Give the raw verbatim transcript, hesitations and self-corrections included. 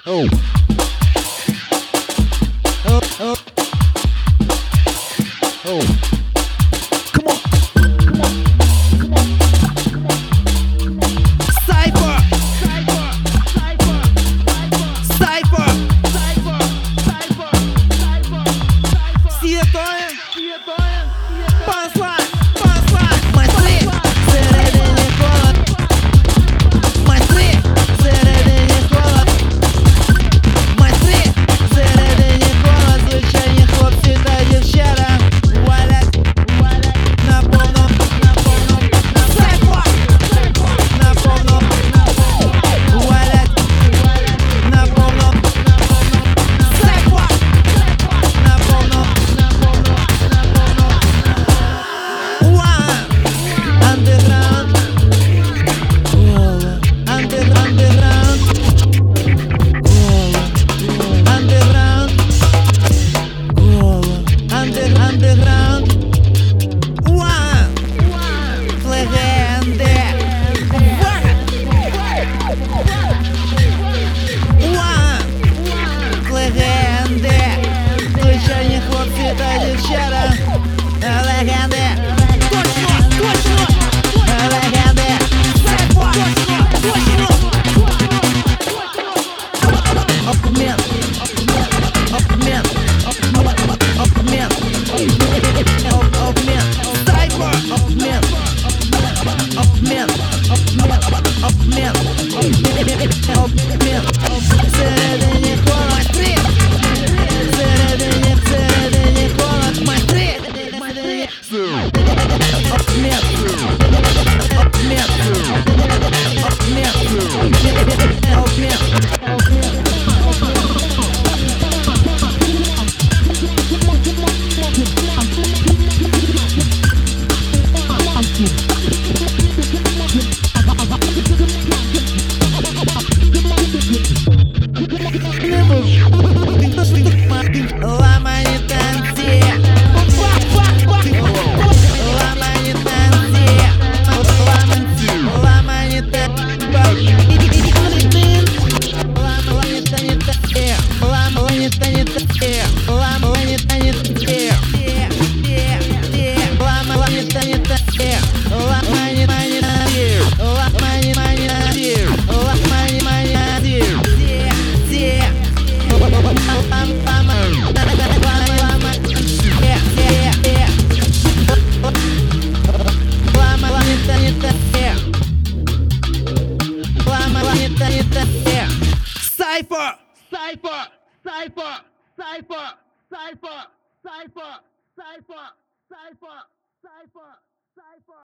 Oh. Oh, oh. Oh. Come on. Come on. Come on. Cypher. Cypher. Cypher. Cypher. Cypher. Cypher. Cypher. Всі готові? Всі готові? Панслайн. Панслайн. Майстри. Всередині холод. Майстри. Всередині холод. Майстри. Всередині холод. Звичайні хлопці та дівчата. Валять. Валять. На повно. На повно. Cypher. На повно. Валять. На повно. Cypher. На повно. One. Underground. Under, underground. Underground. Under, underground. One. Легенди. One. Легенди. Звичайні хлопці та дівчата. Легенди. Точно, точно. Легенди. Cypher. Точно, точно. Обмен. Обмен. Обмен. Обмен. Cypher. Обмен. Обмен. Обмен. Обмен. Всередині холод. Всередині, всередині холод. Майстри. Обмен. Обмен. Обмен. Обмен. Ламані танці. Ламані танці. Ламані танці. Ламані танці. Ламані танці. Ламані танці. Ламані танці. Ламані танці. Ламані танці. Ламані танці. Cypher! Cypher! Cypher! Cypher! Cypher! Cypher! Cypher! Cypher! Cypher! Cypher!